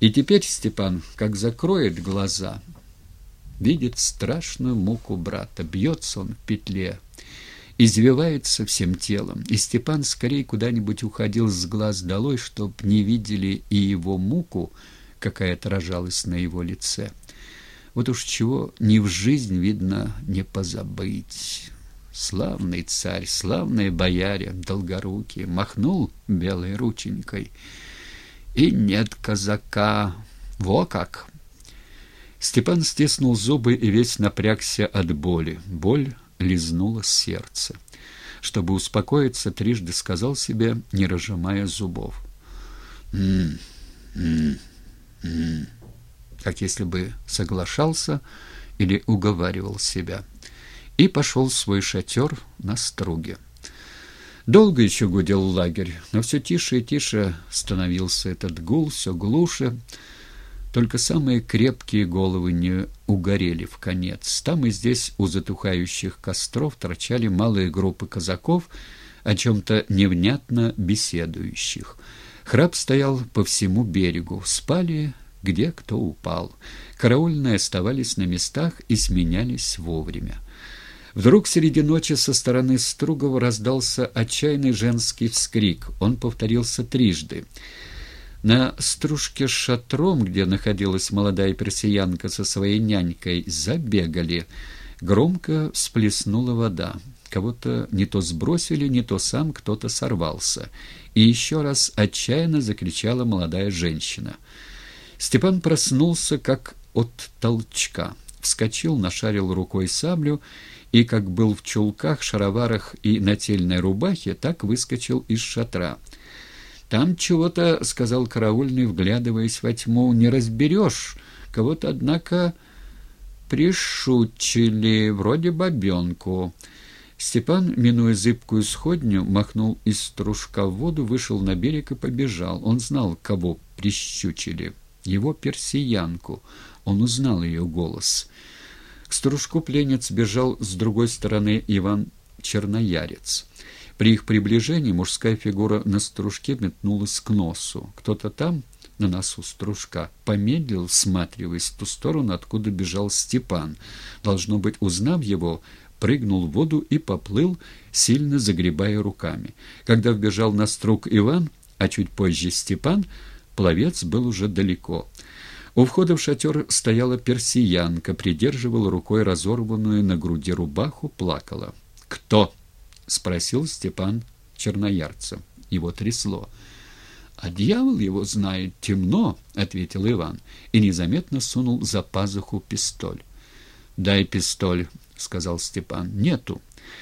И теперь Степан, как закроет глаза, видит страшную муку брата. Бьется он в петле, извивается всем телом, и Степан скорее куда-нибудь уходил с глаз долой, чтоб не видели и его муку, какая отражалась на его лице. Вот уж чего ни в жизнь, видно, не позабыть. Славный царь, славные бояре, долгорукие, махнул белой рученькой, и нет казака. Во как! Степан стиснул зубы и весь напрягся от боли. Боль лизнула сердце. Чтобы успокоиться, трижды сказал себе, не разжимая зубов: как если бы соглашался или уговаривал себя. И пошел в свой шатер на струге. Долго еще гудел лагерь, но все тише и тише становился этот гул, все глуше. Только самые крепкие головы не угорели вконец. Там и здесь у затухающих костров торчали малые группы казаков, о чем-то невнятно беседующих. Храп стоял по всему берегу. Спали, где кто упал. Караульные оставались на местах и сменялись вовремя. Вдруг среди ночи со стороны Стругова раздался отчаянный женский вскрик. Он повторился трижды. На стружке с шатром, где находилась молодая персиянка со своей нянькой, забегали. Громко всплеснула вода. Кого-то не то сбросили, не то сам кто-то сорвался. И еще раз отчаянно закричала молодая женщина. Степан проснулся, как от толчка. Вскочил, нашарил рукой саблю и, как был в чулках, шароварах и нательной рубахе, так выскочил из шатра. «Там чего-то, — сказал караульный, вглядываясь во тьму, — не разберешь. Кого-то, однако, пришучили, вроде бабенку». Степан, минуя зыбкую сходню, махнул из стружка в воду, вышел на берег и побежал. Он знал, кого прищучили. Его персиянку. Он узнал ее голос. К стружку пленниц бежал с другой стороны Иван Черноярец. При их приближении мужская фигура на стружке метнулась к носу. Кто-то там, на носу стружка, помедлил, всматриваясь в ту сторону, откуда бежал Степан. Должно быть, узнав его, прыгнул в воду и поплыл, сильно загребая руками. Когда вбежал на струг Иван, а чуть позже Степан, пловец был уже далеко. У входа в шатер стояла персиянка, придерживала рукой разорванную на груди рубаху, плакала. «Кто?» — спросил Степан Черноярца. Его трясло. «А дьявол его знает, темно», — ответил Иван, и незаметно сунул за пазуху пистоль. «Дай пистоль», — сказал Степан. «Нету».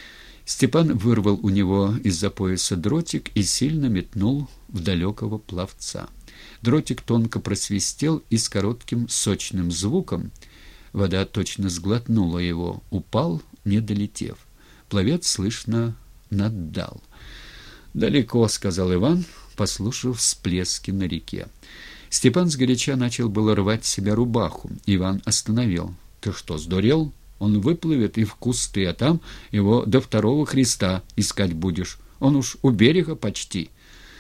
Степан вырвал у него из-за пояса дротик и сильно метнул в далекого пловца. Дротик тонко просвистел и с коротким сочным звуком, вода точно сглотнула его, упал, не долетев. Пловец, слышно, наддал. «Далеко», — сказал Иван, послушав всплески на реке. Степан сгоряча начал было рвать с себя рубаху. Иван остановил. «Ты что, сдурел? Он выплывет и в кусты, а там его до второго Христа искать будешь. Он уж у берега почти».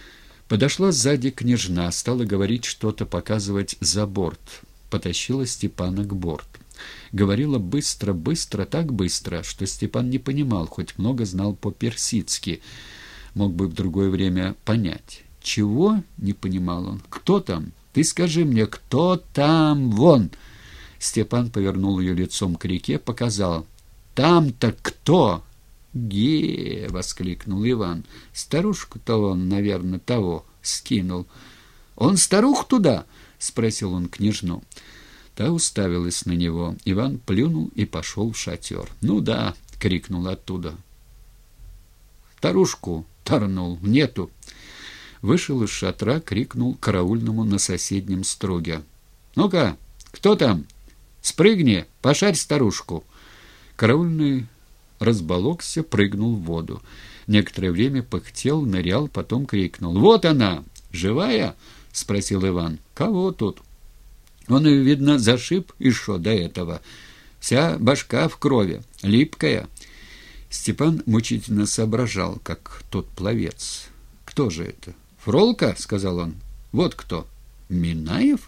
Подошла сзади княжна, стала говорить что-то, показывать за борт. Потащила Степана к борту. Говорила быстро, быстро, так быстро, что Степан не понимал, хоть много знал по-персидски. Мог бы в другое время понять. «Чего?» — не понимал он. «Кто там? Ты скажи мне, кто там? Вон!» Степан повернул ее лицом к реке, показал. «Там-то кто?» «Ге!» — воскликнул Иван. «Старушку-то он, наверное, того скинул». «Он старух туда?» — спросил он княжну. Та уставилась на него. Иван плюнул и пошел в шатер. «Ну да!» — крикнул оттуда. «Старушку торнул. Нету!» Вышел из шатра, крикнул караульному на соседнем струге. «Ну-ка, кто там? Спрыгни, пошарь старушку!» Караульный разболокся, прыгнул в воду. Некоторое время пыхтел, нырял, потом крикнул. «Вот она! Живая?» — спросил Иван. «Кого тут?» Он ее, видно, зашиб еще до этого. Вся башка в крови, липкая. Степан мучительно соображал, как тот пловец. «Кто же это?» «Фролка?» — сказал он. «Вот кто». «Минаев?»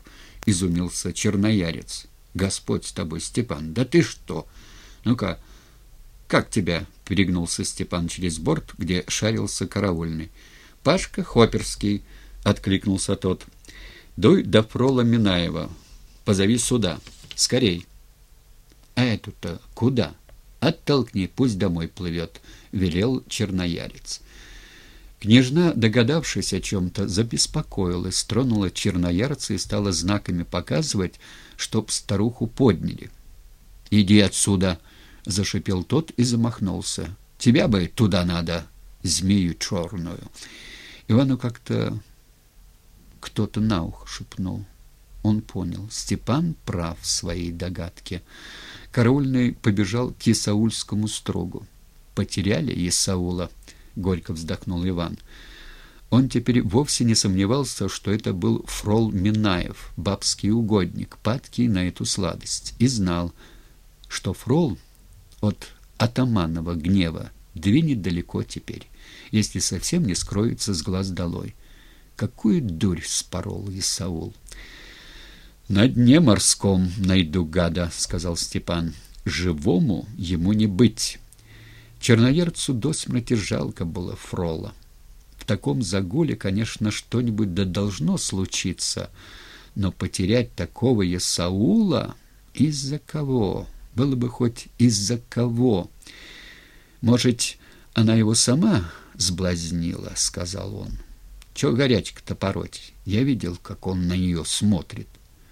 — изумился черноярец. «Господь с тобой, Степан, да ты что? Ну-ка, как тебя?» — перегнулся Степан через борт, где шарился караульный. «Пашка Хоперский», — откликнулся тот. «Дуй до фрола Минаева. Позови сюда. Скорей». «А эту-то куда?» «Оттолкни, пусть домой плывет», — велел черноярец. Княжна, догадавшись о чем-то, забеспокоилась, тронула черноярца и стала знаками показывать, чтоб старуху подняли. «Иди отсюда!» — зашипел тот и замахнулся. «Тебя бы туда надо, змею черную!» Ивану как-то кто-то на ухо шепнул. Он понял, Степан прав в своей догадке. Караульный побежал к Исаульскому строгу. «Потеряли Исаула», — горько вздохнул Иван. Он теперь вовсе не сомневался, что это был фрол Минаев, бабский угодник, падкий на эту сладость, и знал, что фрол от атаманова гнева двинет далеко теперь, если совсем не скроется с глаз долой. Какую дурь спорол Исаул! «На дне морском найду гада», — сказал Степан. «Живому ему не быть». Черноярцу до смерти жалко было фрола. В таком загуле, конечно, что-нибудь да должно случиться, но потерять такого Исаула из-за кого? Было бы хоть из-за кого. «Может, она его сама сблазнила», — сказал он. «Чего горячка-то пороть? Я видел, как он на нее смотрит».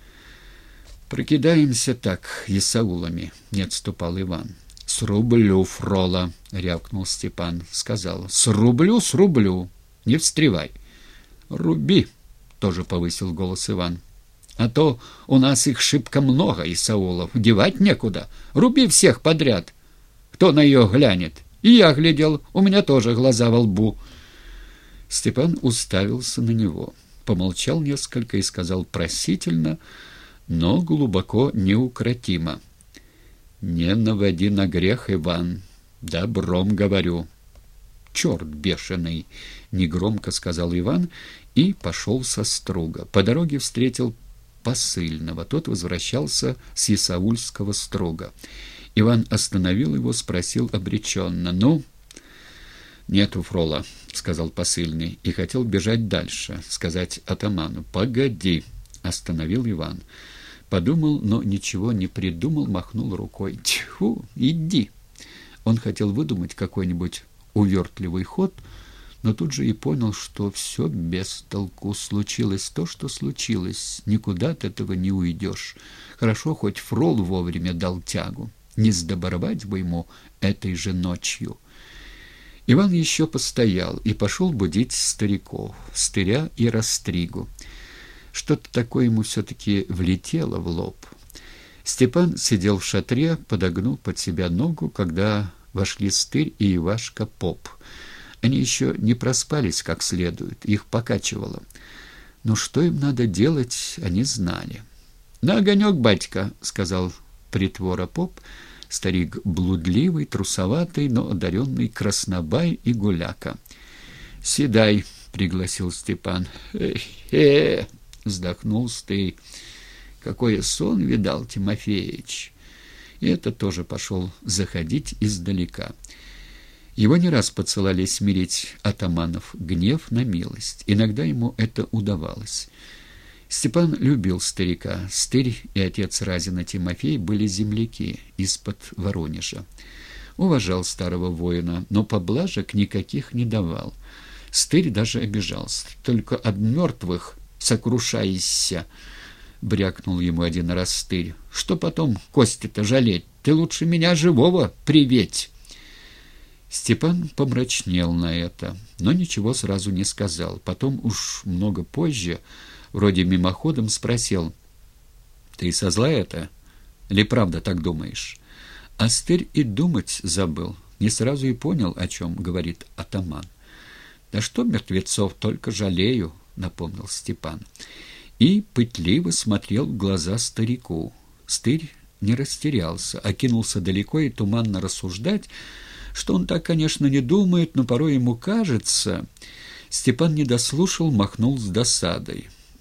«Прокидаемся так, Исаулами», — не отступал Иван. «Срублю фрола», — рявкнул Степан. Сказал: «Срублю, не встревай». «Руби», — тоже повысил голос Иван. «А то у нас их шибко много, Исаулов, девать некуда. Руби всех подряд. Кто на ее глянет? И я глядел, у меня тоже глаза во лбу». Степан уставился на него, помолчал несколько и сказал просительно, но глубоко неукротимо: «Не наводи на грех, Иван, добром говорю». «Черт бешеный!» — негромко сказал Иван и пошел со струга. По дороге встретил посыльного. Тот возвращался с Исаульского струга. Иван остановил его, спросил обреченно: «Ну?» «Нету фрола», — сказал посыльный, и хотел бежать дальше, сказать атаману. «Погоди», — остановил Иван. Подумал, но ничего не придумал, махнул рукой. «Тьфу, иди!» Он хотел выдумать какой-нибудь увертливый ход, но тут же и понял, что все без толку. Случилось то, что случилось. Никуда от этого не уйдешь. Хорошо, хоть фрол вовремя дал тягу. Не сдобровать бы ему этой же ночью. Иван еще постоял и пошел будить стариков, стыря и растригу. Что-то такое ему все-таки влетело в лоб. Степан сидел в шатре, подогнул под себя ногу, когда вошли стырь и Ивашка поп. Они еще не проспались как следует, их покачивало. Но что им надо делать, они знали. «На огонек, батька», — сказал притвора поп, старик блудливый, трусоватый, но одаренный краснобай и гуляка. «Седай», — пригласил Степан. «Эх-эх», — вздохнул стырь. «Какой сон видал Тимофеич!» И это тоже пошел заходить издалека. Его не раз подсылали смирить атаманов гнев на милость. Иногда ему это удавалось. Степан любил старика. Стырь и отец Разина Тимофей были земляки из-под Воронежа. Уважал старого воина, но поблажек никаких не давал. Стырь даже обижался. «Только об мертвых сокрушайся», — брякнул ему один раз стырь. «Что потом кости-то жалеть? Ты лучше меня живого приветь». Степан помрачнел на это, но ничего сразу не сказал. Потом уж много позже, вроде мимоходом, спросил: «Ты со зла это? Или правда так думаешь?» А стырь и думать забыл, не сразу и понял, о чем говорит атаман. «Да что мертвецов, только жалею», — напомнил Степан. И пытливо смотрел в глаза старику. Стырь не растерялся, а кинулся далеко и туманно рассуждать, что он так, конечно, не думает, но порой ему кажется. Степан не дослушал, махнул с досадой.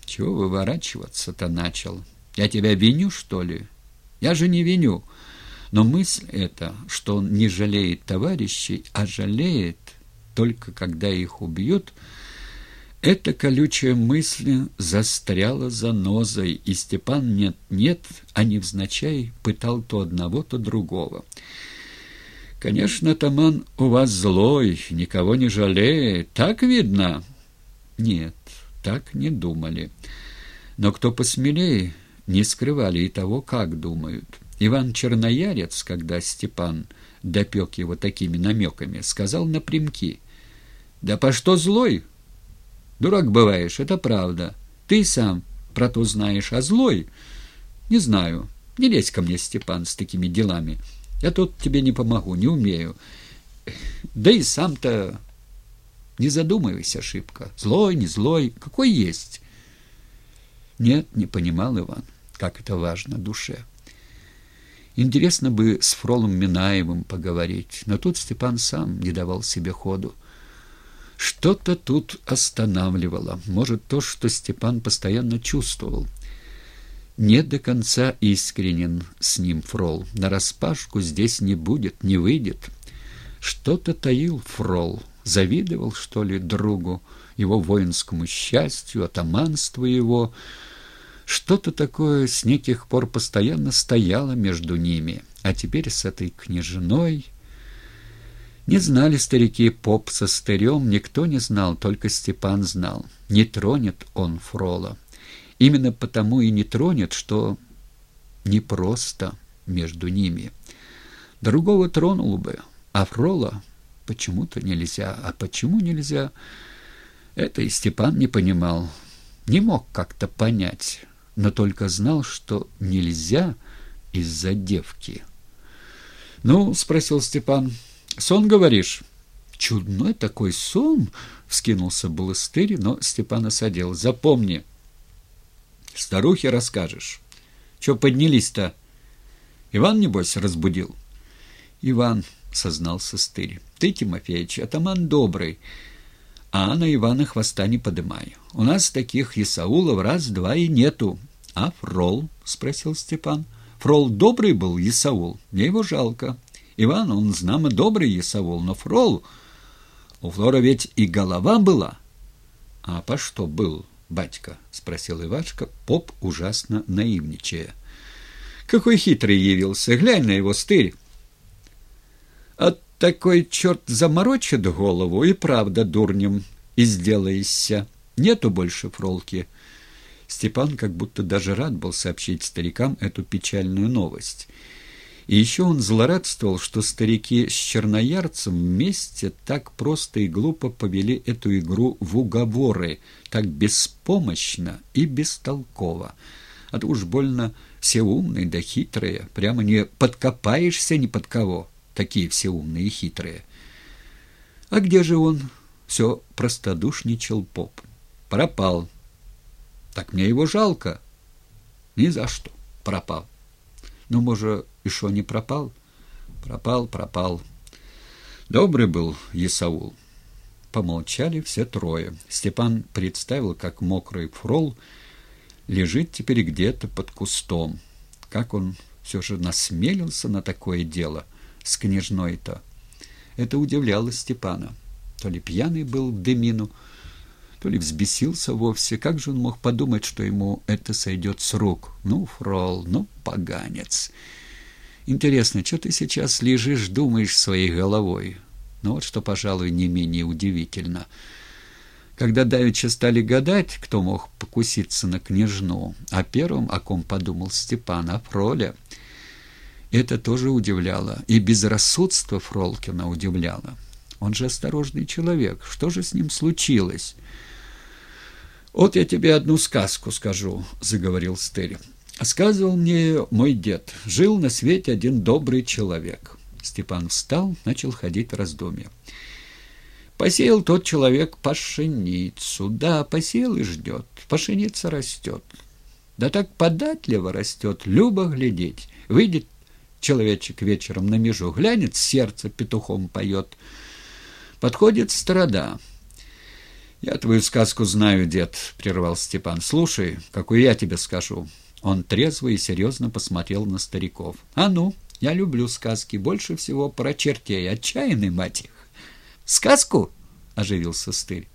Чего выворачиваться-то начал? Я тебя виню, что ли? Я же не виню. Но мысль эта, что он не жалеет товарищей, а жалеет только когда их убьют, эта колючая мысль застряла занозой, и Степан нет-нет, а невзначай пытал то одного, то другого. «Конечно, атаман у вас злой, никого не жалеет, так видно?» Нет, так не думали. Но кто посмелее, не скрывали и того, как думают. Иван Черноярец, когда Степан допек его такими намеками, сказал напрямки: «Да по что злой? Дурак бываешь, это правда. Ты сам про то знаешь, а злой? Не знаю. Не лезь ко мне, Степан, с такими делами. Я тут тебе не помогу, не умею. Да и сам-то не задумывайся шибко. Злой, не злой, какой есть». Нет, не понимал Иван, как это важно душе. Интересно бы с Фролом Минаевым поговорить, но тут Степан сам не давал себе ходу. Что-то тут останавливало. Может, то, что Степан постоянно чувствовал. Не до конца искренен с ним Фрол. Нараспашку здесь не будет, не выйдет. Что-то таил Фрол. Завидовал, что ли, другу, его воинскому счастью, атаманству его. Что-то такое с неких пор постоянно стояло между ними. А теперь с этой княжной... Не знали старики поп со стырем, никто не знал, только Степан знал. Не тронет он Фрола. Именно потому и не тронет, что непросто между ними. Другого тронул бы, а Фрола почему-то нельзя. А почему нельзя, это и Степан не понимал. Не мог как-то понять, но только знал, что нельзя из-за девки. «Ну, — спросил Степан, — сон, говоришь?» «Чудной такой сон!» — вскинулся был Стырь, но Степан осадил. «Запомни, старухе расскажешь. Че поднялись-то? Иван, небось, разбудил?» «Иван, — сознался Стырь, — ты, Тимофеич, атаман добрый, а на Ивана хвоста не подымай. У нас таких Исаулов раз-два и нету». «А Фрол?» — спросил Степан. «Фрол добрый был, Исаул, мне его жалко. Иван, он, знамо, добрый Исаул, но Фрол... У Флора ведь и голова была». «А по что был, батька?» — спросил Ивашка, поп ужасно наивничая. «Какой хитрый явился! Глянь на его, Стырь! А такой черт заморочит голову, и правда дурнем и сделаешься. Нету больше Фролки». Степан как будто даже рад был сообщить старикам эту печальную новость. И еще он злорадствовал, что старики с Черноярцем вместе так просто и глупо повели эту игру в уговоры, так беспомощно и бестолково. А то уж больно все умные да хитрые, прямо не подкопаешься ни под кого, такие все умные и хитрые. «А где же он?» — все простодушничал поп. «Пропал». «Так мне его жалко». «Ни за что. Пропал». «Ну, может, и шо не пропал?» «Пропал. Добрый был Исаул». Помолчали все трое. Степан представил, как мокрый Фрол лежит теперь где-то под кустом. Как он все же насмелился на такое дело с княжной-то. Это удивляло Степана. То ли пьяный был в дымину, то ли взбесился вовсе. Как же он мог подумать, что ему это сойдет с рук? Ну, Фрол, ну, поганец. Интересно, что ты сейчас лежишь, думаешь своей головой? Ну вот что, пожалуй, не менее удивительно. Когда давеча стали гадать, кто мог покуситься на княжну, а первым, о ком подумал Степан, о Фроле, это тоже удивляло. И безрассудство Фролкина удивляло. Он же осторожный человек. Что же с ним случилось? «Вот я тебе одну сказку скажу», — заговорил Стырь. «Сказывал мне мой дед. Жил на свете один добрый человек». Степан встал, начал ходить в раздумья. «Посеял тот человек пшеницу. Да, посеял и ждет. Пшеница растет. Да так податливо растет, любо глядеть. Выйдет человечек вечером на межу, глянет, сердце петухом поет. Подходит страда. «Я твою сказку знаю, дед», — прервал Степан. «Слушай, какую я тебе скажу». Он трезво и серьезно посмотрел на стариков. «А ну, я люблю сказки, больше всего про чертей, отчаянный, мать их». «Сказку?» — оживился Стырь.